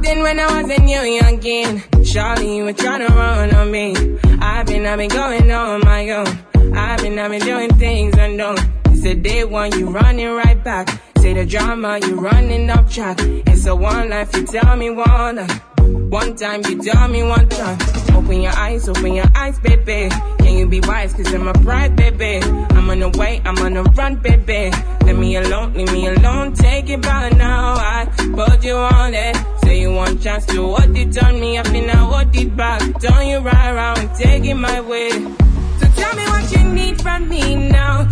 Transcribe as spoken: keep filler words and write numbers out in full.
then when I wasn't you youngin', surely you were tryna run on me. I've been, I've been going on my own. I've been, I've been doing things unknown. It's a day one, you running right back. Say the drama, you running off track. It's a one life, you tell me one life. One time, you tell me one time. Open your eyes, open your eyes, baby. Can you be wise, cause I'm a pride, baby. I'm on the way, I'm on the run, baby. Leave me alone, leave me alone, take it by now. I put you on it. Say you want chance to what it on me, I feel now what it back. Turn you right around and take it my way. So tell me what you need from me now.